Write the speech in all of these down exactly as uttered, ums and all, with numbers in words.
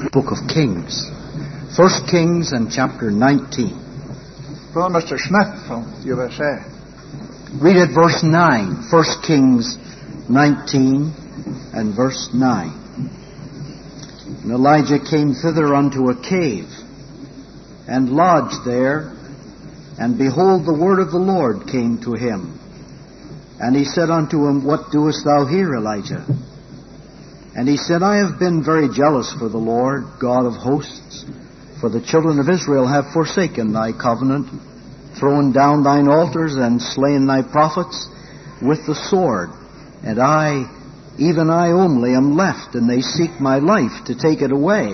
Book of Kings. First Kings and chapter nineteen. Brother Mister Smith from U S A. Read at verse nine. First Kings nineteen and verse nine. And Elijah came thither unto a cave, and lodged there, and behold, the word of the Lord came to him. And he said unto him, What doest thou here, Elijah? And he said, I have been very jealous for the Lord, God of hosts, for the children of Israel have forsaken thy covenant, thrown down thine altars, and slain thy prophets with the sword. And I, even I only, am left, and they seek my life to take it away.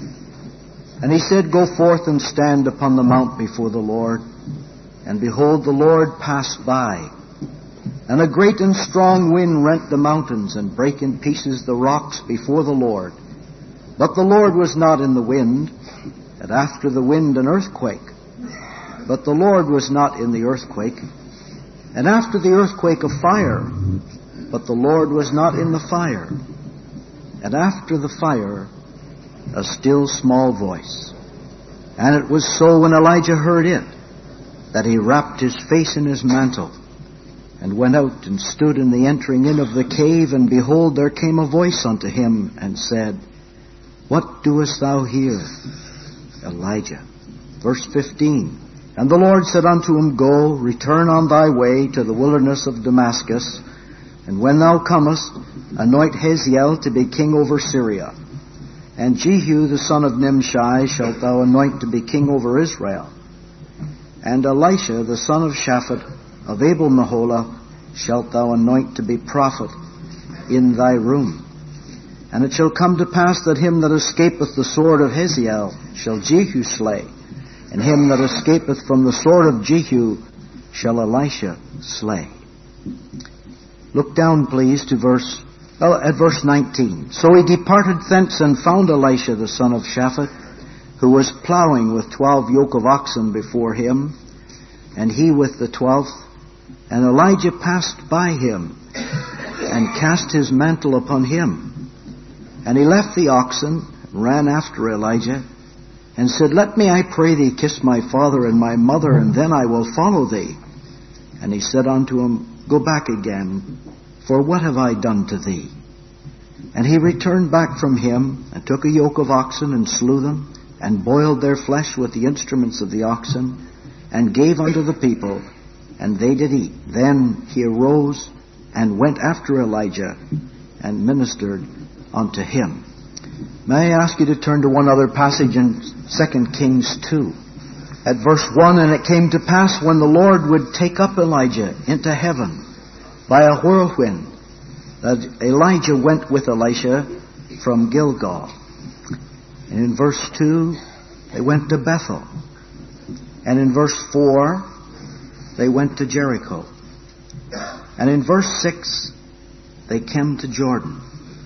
And he said, Go forth and stand upon the mount before the Lord. And behold, the Lord passed by. And a great and strong wind rent the mountains, and brake in pieces the rocks before the Lord. But the Lord was not in the wind, and after the wind an earthquake. But the Lord was not in the earthquake, and after the earthquake a fire. But the Lord was not in the fire, and after the fire a still small voice. And it was so when Elijah heard it, that he wrapped his face in his mantle, and went out and stood in the entering in of the cave. And behold, there came a voice unto him, and said, What doest thou here, Elijah? Verse fifteen. And the Lord said unto him, Go, return on thy way to the wilderness of Damascus, and when thou comest, anoint Hazael to be king over Syria. And Jehu the son of Nimshi shalt thou anoint to be king over Israel. And Elisha the son of Shaphat of Abel-Meholah shalt thou anoint to be prophet in thy room. And it shall come to pass that him that escapeth the sword of Hazael shall Jehu slay, and him that escapeth from the sword of Jehu shall Elisha slay. Look down, please, to verse oh, at verse nineteen. So he departed thence and found Elisha the son of Shaphat, who was plowing with twelve yoke of oxen before him, and he with the twelfth. And Elijah passed by him, and cast his mantle upon him. And he left the oxen, and ran after Elijah, and said, Let me, I pray thee, kiss my father and my mother, and then I will follow thee. And he said unto him, Go back again, for what have I done to thee? And he returned back from him, and took a yoke of oxen, and slew them, and boiled their flesh with the instruments of the oxen, and gave unto the people, and they did eat. Then he arose and went after Elijah, and ministered unto him. May I ask you to turn to one other passage in Second Kings two. At verse one, And it came to pass when the Lord would take up Elijah into heaven by a whirlwind, that Elijah went with Elisha from Gilgal. And in verse two, they went to Bethel. And in verse four, they went to Jericho. And in verse six, they came to Jordan.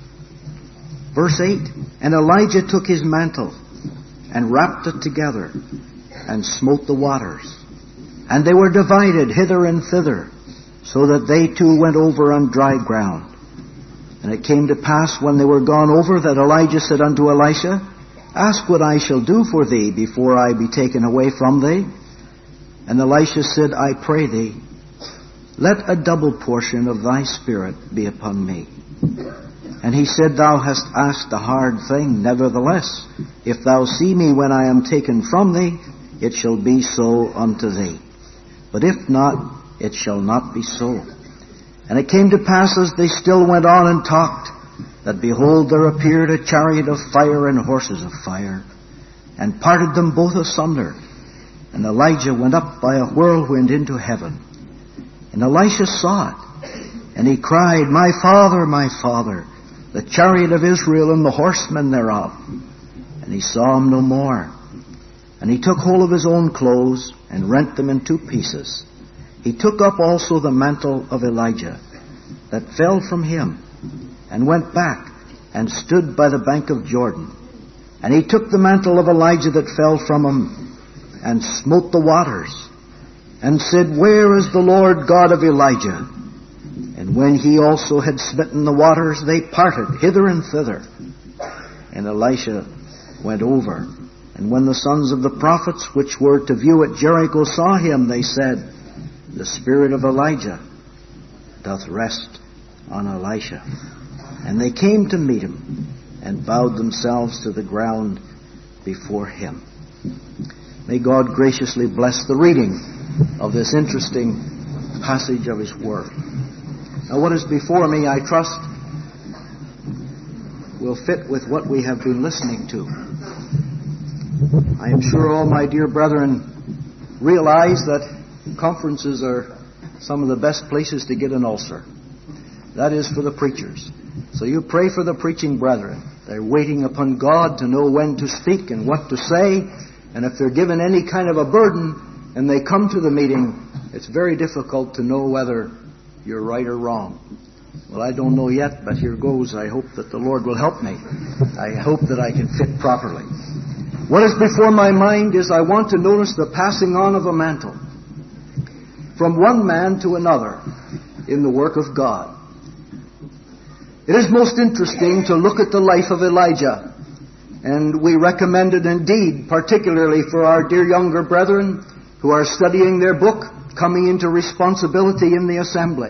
Verse eight, And Elijah took his mantle, and wrapped it together, and smote the waters. And they were divided hither and thither, so that they too went over on dry ground. And it came to pass when they were gone over, that Elijah said unto Elisha, Ask what I shall do for thee before I be taken away from thee. And Elisha said, I pray thee, let a double portion of thy spirit be upon me. And he said, Thou hast asked a hard thing. Nevertheless, if thou see me when I am taken from thee, it shall be so unto thee. But if not, it shall not be so. And it came to pass, as they still went on and talked, that behold, there appeared a chariot of fire and horses of fire, and parted them both asunder. And Elijah went up by a whirlwind into heaven. And Elisha saw it, and he cried, My father, my father, the chariot of Israel and the horsemen thereof. And he saw him no more. And he took hold of his own clothes, and rent them in two pieces. He took up also the mantle of Elijah, that fell from him, and went back, and stood by the bank of Jordan. And he took the mantle of Elijah that fell from him, and smote the waters, and said, Where is the Lord God of Elijah? And when he also had smitten the waters, they parted hither and thither. And Elisha went over. And when the sons of the prophets which were to view at Jericho saw him, they said, The spirit of Elijah doth rest on Elisha. And they came to meet him, and bowed themselves to the ground before him. May God graciously bless the reading of this interesting passage of His Word. Now what is before me, I trust, will fit with what we have been listening to. I am sure all my dear brethren realize that conferences are some of the best places to get an ulcer. That is for the preachers. So you pray for the preaching brethren. They're waiting upon God to know when to speak and what to say. And if they're given any kind of a burden and they come to the meeting, it's very difficult to know whether you're right or wrong. Well, I don't know yet, but here goes. I hope that the Lord will help me. I hope that I can fit properly. What is before my mind is I want to notice the passing on of a mantle from one man to another in the work of God. It is most interesting to look at the life of Elijah, and we recommend it indeed, particularly for our dear younger brethren who are studying their book, coming into responsibility in the assembly.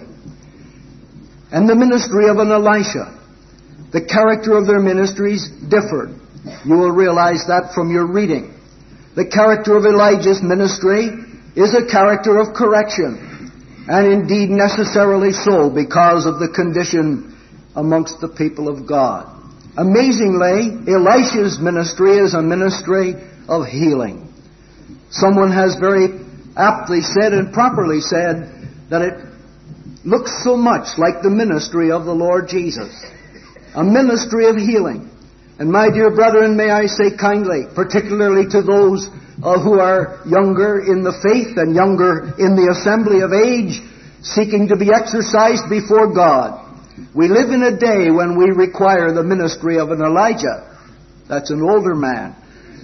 And the ministry of an Elisha. The character of their ministries differed. You will realize that from your reading. The character of Elijah's ministry is a character of correction, and indeed necessarily so because of the condition amongst the people of God. Amazingly, Elisha's ministry is a ministry of healing. Someone has very aptly said and properly said that it looks so much like the ministry of the Lord Jesus. A ministry of healing. And my dear brethren, may I say kindly, particularly to those uh, who are younger in the faith and younger in the assembly of age, seeking to be exercised before God. We live in a day when we require the ministry of an Elijah. That's an older man.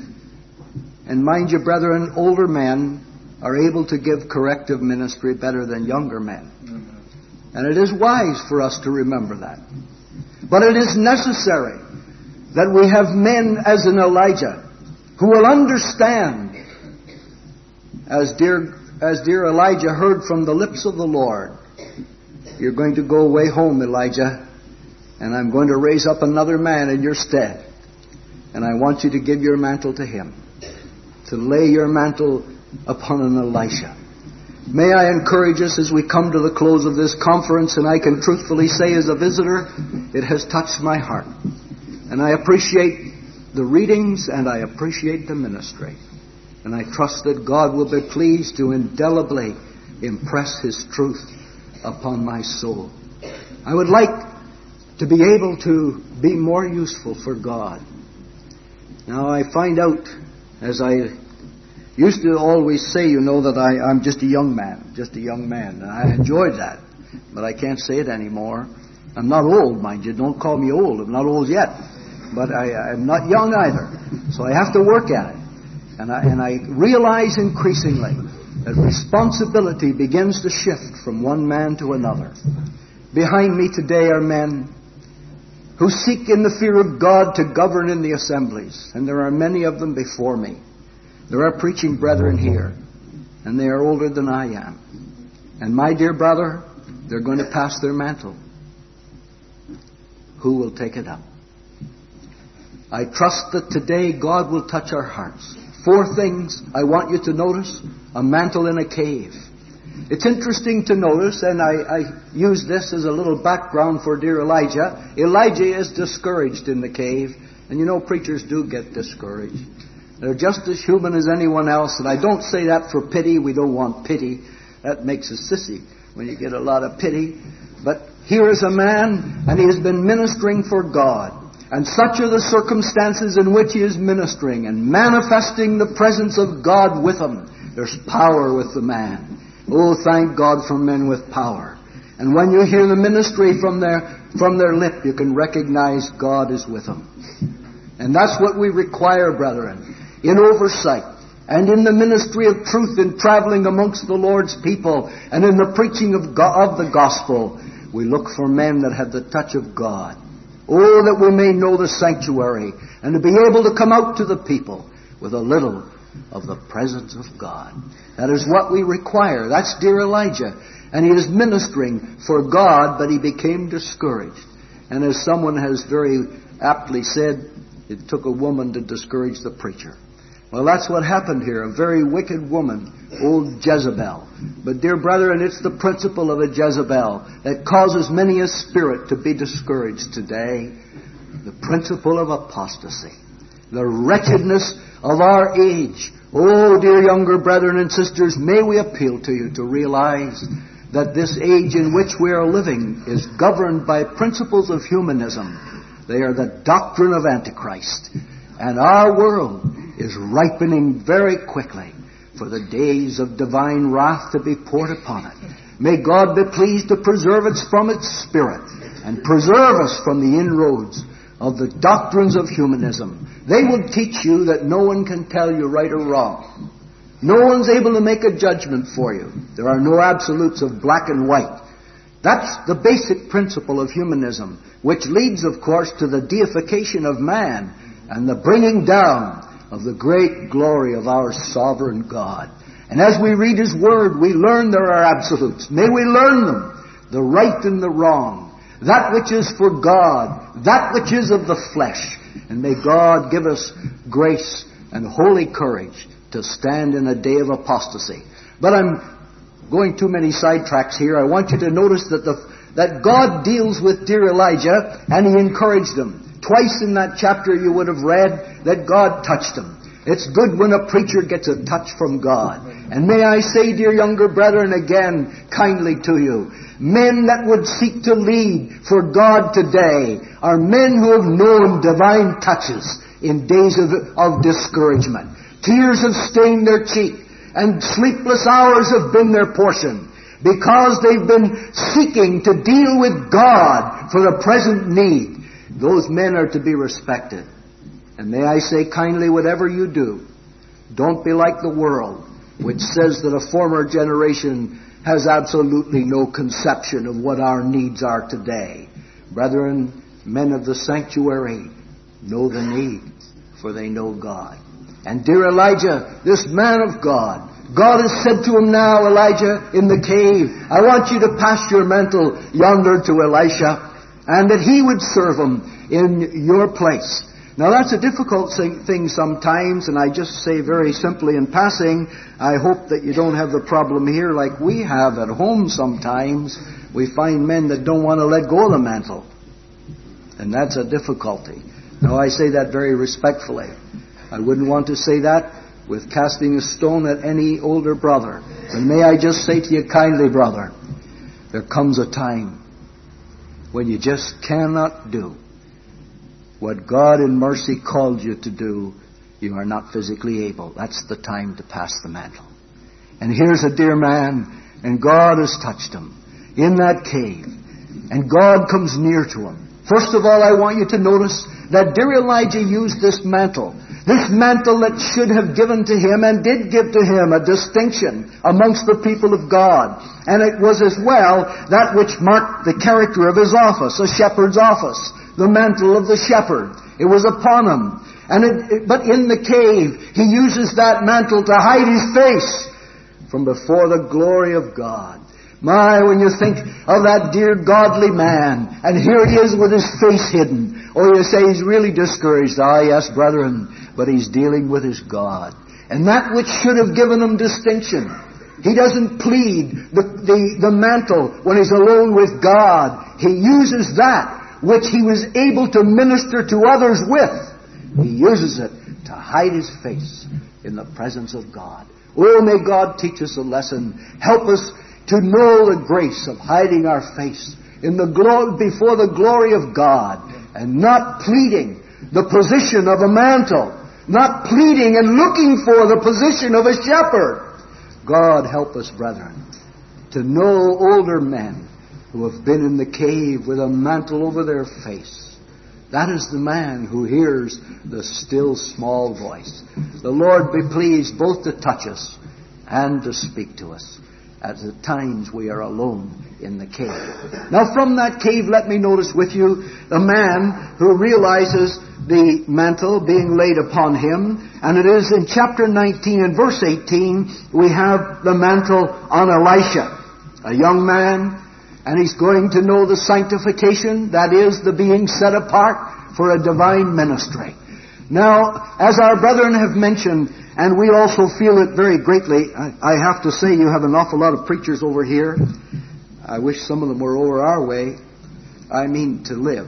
And mind you, brethren, older men are able to give corrective ministry better than younger men. And it is wise for us to remember that. But it is necessary that we have men as an Elijah who will understand, as dear, as dear Elijah heard from the lips of the Lord, you're going to go away home, Elijah, and I'm going to raise up another man in your stead. And I want you to give your mantle to him, to lay your mantle upon an Elisha. May I encourage us as we come to the close of this conference, and I can truthfully say as a visitor, it has touched my heart. And I appreciate the readings and I appreciate the ministry. And I trust that God will be pleased to indelibly impress His truth upon my soul. I would like to be able to be more useful for God. Now I find out, as I used to always say, you know, that I, I'm just a young man, just a young man. And I enjoyed that, but I can't say it anymore. I'm not old, mind you. Don't call me old. I'm not old yet. But I, I'm not young either. So I have to work at it. And I, and I realize increasingly that responsibility begins to shift from one man to another. Behind me today are men who seek in the fear of God to govern in the assemblies. And there are many of them before me. There are preaching brethren here, and they are older than I am. And my dear brother, they're going to pass their mantle. Who will take it up? I trust that today God will touch our hearts. Four things I want you to notice. A mantle in a cave. It's interesting to notice, and I, I use this as a little background for dear Elijah. Elijah is discouraged in the cave. And you know, preachers do get discouraged. They're just as human as anyone else. And I don't say that for pity. We don't want pity. That makes us sissy when you get a lot of pity. But here is a man, and he has been ministering for God. And such are the circumstances in which he is ministering and manifesting the presence of God with him. There's power with the man. Oh, thank God for men with power. And when you hear the ministry from their, from their lip, you can recognize God is with them. And that's what we require, brethren, in oversight and in the ministry of truth, in traveling amongst the Lord's people and in the preaching of, God, of the gospel. We look for men that have the touch of God. Oh, that we may know the sanctuary and to be able to come out to the people with a little of the presence of God. That is what we require. That's dear Elijah. And he is ministering for God, but he became discouraged. And as someone has very aptly said, it took a woman to discourage the preacher. Well, that's what happened here. A very wicked woman, old Jezebel. But dear brethren, it's the principle of a Jezebel that causes many a spirit to be discouraged today. The principle of apostasy. The wretchedness of our age. Oh, dear younger brethren and sisters, may we appeal to you to realize that this age in which we are living is governed by principles of humanism. They are the doctrine of Antichrist. And our world is ripening very quickly for the days of divine wrath to be poured upon it. May God be pleased to preserve us from its spirit and preserve us from the inroads of the doctrines of humanism. They will teach you that no one can tell you right or wrong. No one's able to make a judgment for you. There are no absolutes of black and white. That's the basic principle of humanism, which leads, of course, to the deification of man and the bringing down of the great glory of our sovereign God. And as we read His Word, we learn there are absolutes. May we learn them, the right and the wrong, that which is for God, that which is of the flesh. And may God give us grace and holy courage to stand in a day of apostasy. But I'm going too many sidetracks here. I want you to notice that the, that God deals with dear Elijah, and He encouraged him. Twice in that chapter you would have read that God touched him. It's good when a preacher gets a touch from God. And may I say, dear younger brethren, again, kindly to you, men that would seek to lead for God today are men who have known divine touches in days of, of discouragement. Tears have stained their cheek, and sleepless hours have been their portion, because they've been seeking to deal with God for the present need. Those men are to be respected. And may I say kindly, whatever you do, don't be like the world, which says that a former generation has absolutely no conception of what our needs are today. Brethren, men of the sanctuary know the need, for they know God. And dear Elijah, this man of God, God has said to him now, Elijah, in the cave, I want you to pass your mantle yonder to Elisha, and that he would serve him in your place. Now that's a difficult thing sometimes, and I just say very simply in passing, I hope that you don't have the problem here like we have at home sometimes. We find men that don't want to let go of the mantle. And that's a difficulty. Now I say that very respectfully. I wouldn't want to say that with casting a stone at any older brother. And may I just say to you kindly, brother, there comes a time when you just cannot do what God in mercy called you to do. You are not physically able. That's the time to pass the mantle. And here's a dear man, and God has touched him in that cave. And God comes near to him. First of all, I want you to notice that dear Elijah used this mantle. This mantle that should have given to him and did give to him a distinction amongst the people of God. And it was as well that which marked the character of his office, a shepherd's office, the mantle of the shepherd. It was upon him. And it, it, but in the cave, he uses that mantle to hide his face from before the glory of God. My, when you think of that dear godly man, and here he is with his face hidden, or you say he's really discouraged. Ah, yes, brethren, but he's dealing with his God. And that which should have given him distinction. He doesn't plead the, the, the mantle when he's alone with God. He uses that which he was able to minister to others with. He uses it to hide his face in the presence of God. Oh, may God teach us a lesson. Help us to know the grace of hiding our face in the glo- before the glory of God, and not pleading the position of a mantle, not pleading and looking for the position of a shepherd. God help us, brethren, to know older men who have been in the cave with a mantle over their face. That is the man who hears the still small voice. The Lord be pleased both to touch us and to speak to us. at the times we are alone in the cave. Now from that cave, let me notice with you a man who realizes the mantle being laid upon him. And it is in chapter nineteen and verse eighteen, we have the mantle on Elisha, a young man, and he's going to know the sanctification, that is, the being set apart for a divine ministry. Now, as our brethren have mentioned, and we also feel it very greatly, I, I have to say you have an awful lot of preachers over here. I wish some of them were over our way. I mean to live.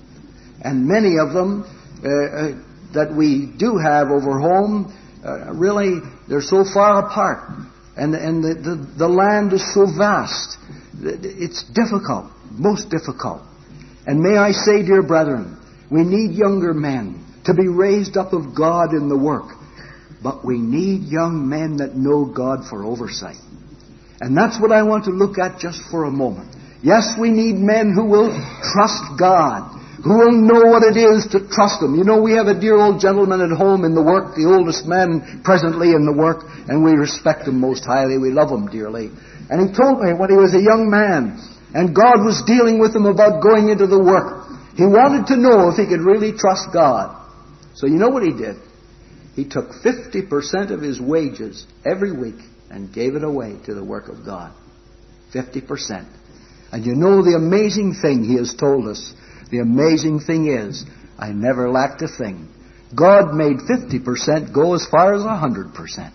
And many of them uh, uh, that we do have over home, uh, really, they're so far apart. And, and the, the, the land is so vast. It's difficult, most difficult. And may I say, dear brethren, we need younger men to be raised up of God in the work. But we need young men that know God for oversight. And that's what I want to look at just for a moment. Yes, we need men who will trust God, who will know what it is to trust Him. You know, we have a dear old gentleman at home in the work, the oldest man presently in the work, and we respect him most highly. We love him dearly. And he told me when he was a young man, and God was dealing with him about going into the work, he wanted to know if he could really trust God. So you know what he did? He took fifty percent of his wages every week and gave it away to the work of God. fifty percent. And you know the amazing thing he has told us. The amazing thing is, I never lacked a thing. God made fifty percent go as far as one hundred percent.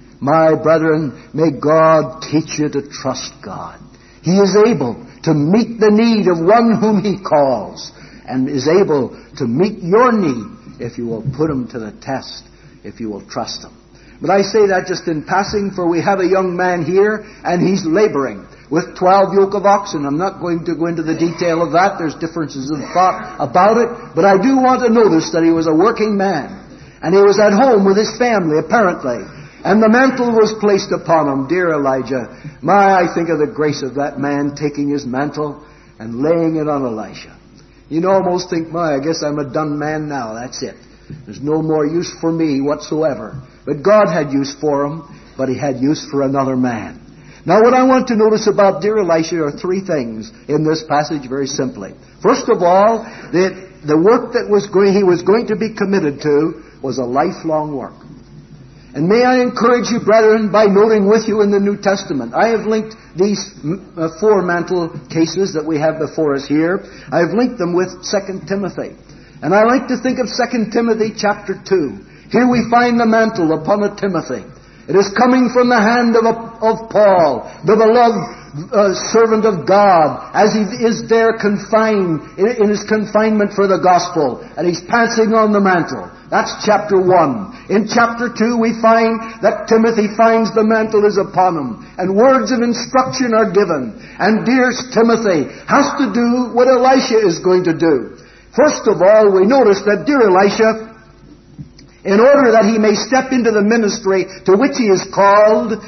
My brethren, may God teach you to trust God. He is able to meet the need of one whom He calls, and is able to meet your need if you will put Him to the test, if you will trust Him. But I say that just in passing, for we have a young man here, and he's laboring with twelve yoke of oxen. I'm not going to go into the detail of that. There's differences of thought about it. But I do want to notice that he was a working man. And he was at home with his family, apparently. And the mantle was placed upon him. Dear Elijah, my, I think of the grace of that man taking his mantle and laying it on Elisha. You know, almost think, my, I guess I'm a done man now. That's it. There's no more use for me whatsoever. But God had use for him, but He had use for another man. Now what I want to notice about dear Elisha are three things in this passage very simply. First of all, that the work that was going, he was going to be committed to was a lifelong work. And may I encourage you, brethren, by noting with you in the New Testament. I have linked these uh, four mantle cases that we have before us here. I have linked them with Second Timothy. And I like to think of Second Timothy chapter two. Here we find the mantle upon a Timothy. It is coming from the hand of, a, of Paul, the beloved uh, servant of God, as he is there confined, in, in his confinement for the gospel, and he's passing on the mantle. That's chapter one. In chapter two we find that Timothy finds the mantle is upon him, and words of instruction are given. And dear Timothy has to do what Elisha is going to do. First of all, we notice that dear Elisha, in order that he may step into the ministry to which he is called,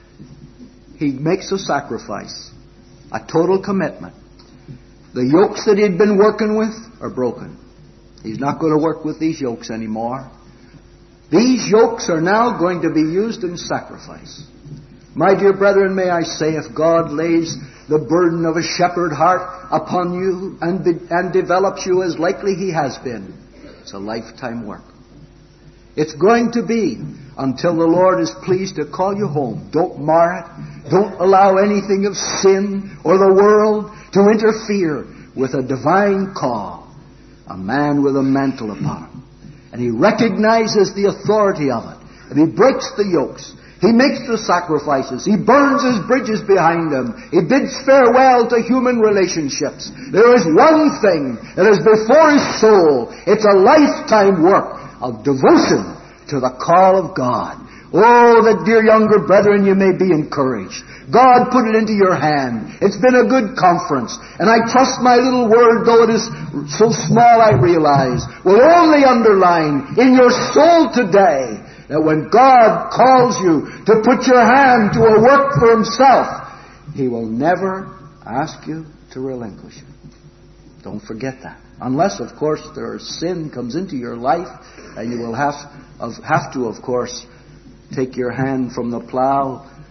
he makes a sacrifice, a total commitment. The yokes that he'd been working with are broken. He's not going to work with these yokes anymore. These yokes are now going to be used in sacrifice. My dear brethren, may I say, if God lays the burden of a shepherd heart upon you and, be, and develops you as likely He has been, it's a lifetime work. It's going to be until the Lord is pleased to call you home. Don't mar it. Don't allow anything of sin or the world to interfere with a divine call. A man with a mantle upon him. And he recognizes the authority of it. And he breaks the yokes. He makes the sacrifices. He burns his bridges behind him. He bids farewell to human relationships. There is one thing that is before his soul. It's a lifetime work of devotion to the call of God. Oh, that dear younger brethren, you may be encouraged. God put it into your hand. It's been a good conference. And I trust my little word, though it is so small I realize, will only underline in your soul today that when God calls you to put your hand to a work for Himself, He will never ask you to relinquish it. Don't forget that. Unless, of course, there is sin comes into your life, and you will have, have to, of course, take your hand from the plow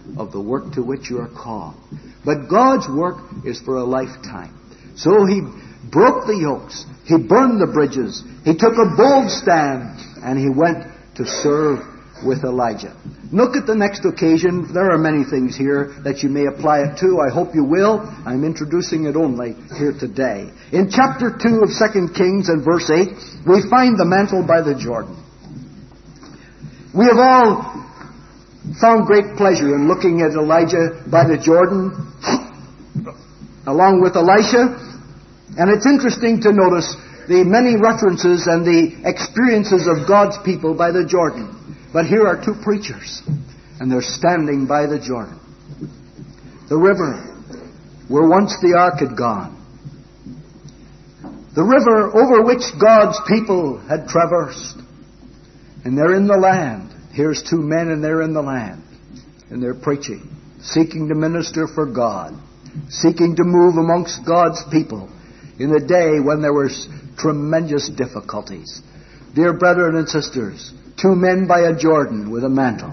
of the work to which you are called. But God's work is for a lifetime. So He broke the yokes. He burned the bridges. He took a bold stand, and He went to serve with Elijah. Look at the next occasion. There are many things here that you may apply it to. I hope you will. I'm introducing it only here today. In chapter two of Second Kings and verse eight, we find the mantle by the Jordan. We have all found great pleasure in looking at Elijah by the Jordan along with Elisha. And it's interesting to notice the many references and the experiences of God's people by the Jordan. But here are two preachers, and they're standing by the Jordan. The river where once the ark had gone. The river over which God's people had traversed. And they're in the land. Here's two men, and they're in the land. And they're preaching, seeking to minister for God, seeking to move amongst God's people in a day when there were tremendous difficulties. Dear brethren and sisters, two men by a Jordan with a mantle.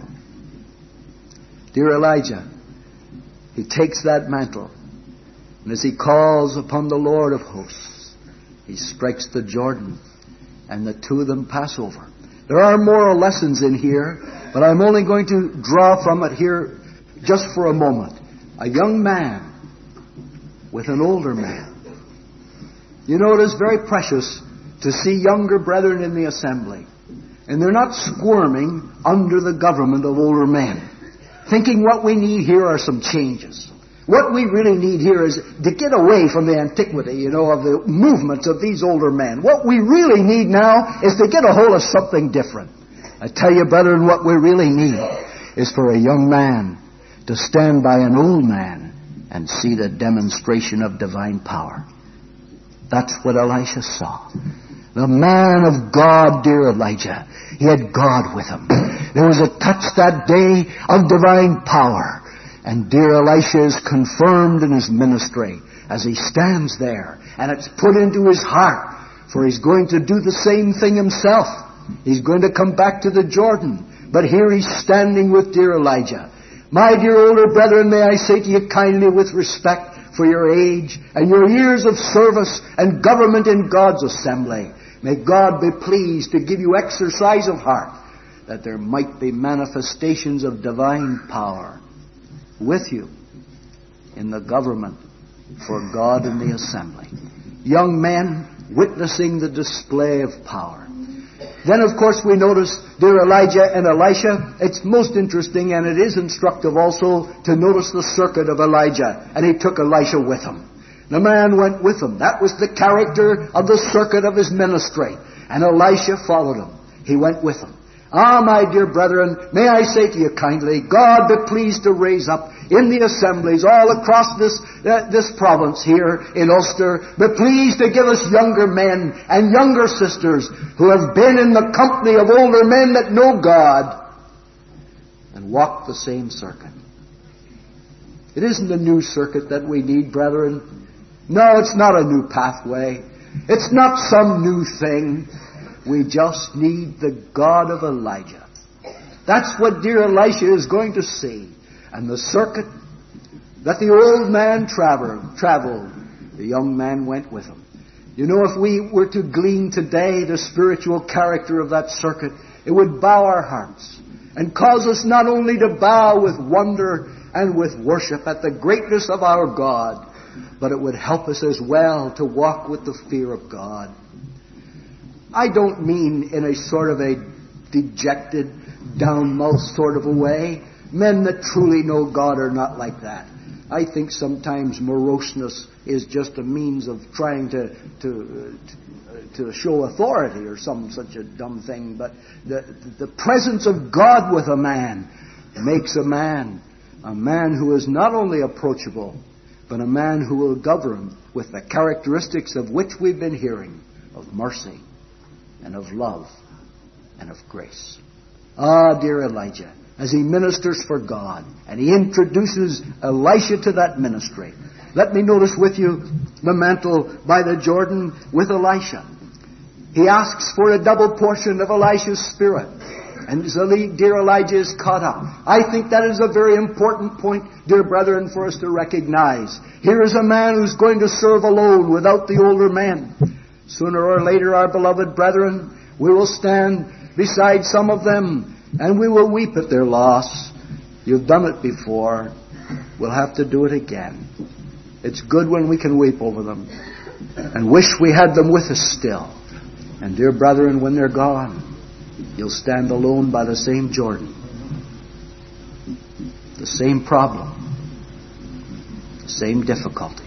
Dear Elijah, he takes that mantle, and as he calls upon the Lord of hosts, he strikes the Jordan, and the two of them pass over. There are moral lessons in here, but I'm only going to draw from it here just for a moment. A young man with an older man. You know, it is very precious to see younger brethren in the assembly, and they're not squirming under the government of older men, thinking what we need here are some changes. What we really need here is to get away from the antiquity, you know, of the movements of these older men. What we really need now is to get a hold of something different. I tell you, brethren, what we really need is for a young man to stand by an old man and see the demonstration of divine power. That's what Elisha saw. The man of God, dear Elijah, he had God with him. There was a touch that day of divine power. And dear Elisha is confirmed in his ministry as he stands there. And it's put into his heart, for he's going to do the same thing himself. He's going to come back to the Jordan. But here he's standing with dear Elijah. My dear older brethren, may I say to you kindly with respect for your age and your years of service and government in God's assembly, may God be pleased to give you exercise of heart that there might be manifestations of divine power with you in the government for God in the assembly. Young men witnessing the display of power. Then, of course, we notice, dear Elijah and Elisha, it's most interesting and it is instructive also to notice the circuit of Elijah. And he took Elisha with him. The man went with him. That was the character of the circuit of his ministry. And Elisha followed him. He went with him. Ah, my dear brethren, may I say to you kindly, God be pleased to raise up in the assemblies all across this uh, this province here in Ulster, be pleased to give us younger men and younger sisters who have been in the company of older men that know God and walk the same circuit. It isn't a new circuit that we need, brethren. No, it's not a new pathway. It's not some new thing. We just need the God of Elijah. That's what dear Elisha is going to see. And the circuit that the old man traveled, traveled, the young man went with him. You know, if we were to glean today the spiritual character of that circuit, it would bow our hearts and cause us not only to bow with wonder and with worship at the greatness of our God, but it would help us as well to walk with the fear of God. I don't mean in a sort of a dejected, down-mouth sort of a way. Men that truly know God are not like that. I think sometimes moroseness is just a means of trying to to to show authority or some such a dumb thing. But the the presence of God with a man makes a man a man who is not only approachable, but a man who will govern with the characteristics of which we've been hearing, of mercy and of love and of grace. Ah, dear Elijah, as he ministers for God, and he introduces Elisha to that ministry. Let me notice with you the mantle by the Jordan with Elisha. He asks for a double portion of Elisha's spirit. And dear Elijah is caught up. I think that is a very important point, dear brethren, for us to recognize. Here is a man who's going to serve alone without the older men. Sooner or later, our beloved brethren, we will stand beside some of them and we will weep at their loss. You've done it before. We'll have to do it again. It's good when we can weep over them and wish we had them with us still. And dear brethren, when they're gone, you'll stand alone by the same Jordan. The same problem. The same difficulty.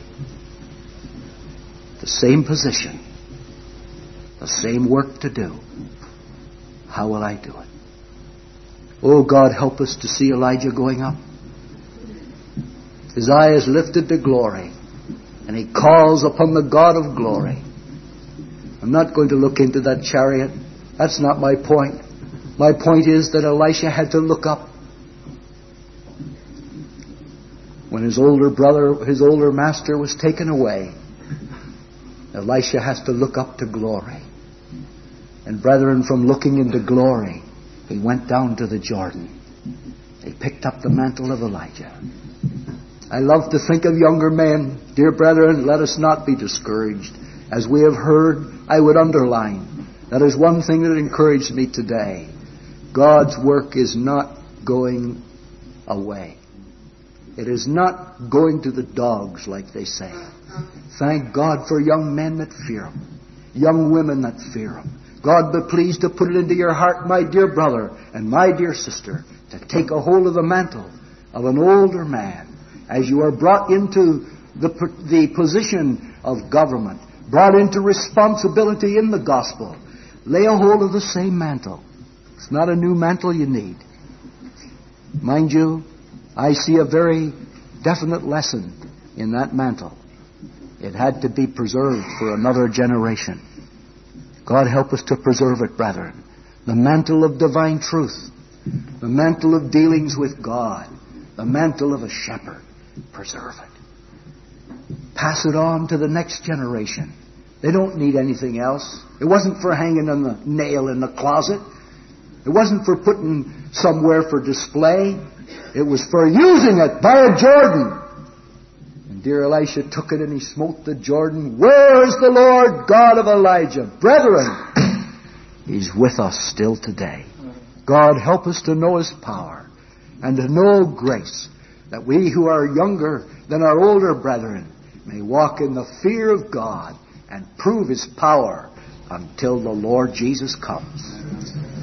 The same position. The same work to do. How will I do it? Oh God, help us to see Elijah going up. His eye is lifted to glory, and he calls upon the God of glory. I'm not going to look into that chariot. That's not my point. My point is that Elisha had to look up. When his older brother, his older master was taken away, Elisha has to look up to glory. And brethren, from looking into glory, he went down to the Jordan. He picked up the mantle of Elijah. I love to think of younger men. Dear brethren, let us not be discouraged. As we have heard, I would underline, that is one thing that encouraged me today. God's work is not going away. It is not going to the dogs, like they say. Thank God for young men that fear Him. Young women that fear Him. God be pleased to put it into your heart, my dear brother and my dear sister, to take a hold of the mantle of an older man as you are brought into the, the position of government, brought into responsibility in the gospel. Lay a hold of the same mantle. It's not a new mantle you need. Mind you, I see a very definite lesson in that mantle. It had to be preserved for another generation. God help us to preserve it, brethren. The mantle of divine truth. The mantle of dealings with God. The mantle of a shepherd. Preserve it. Pass it on to the next generation. They don't need anything else. It wasn't for hanging on the nail in the closet. It wasn't for putting somewhere for display. It was for using it by a Jordan. And dear Elisha took it and he smote the Jordan. Where is the Lord God of Elijah? Brethren, He's with us still today. God help us to know His power and to know grace, that we who are younger than our older brethren may walk in the fear of God and prove His power until the Lord Jesus comes.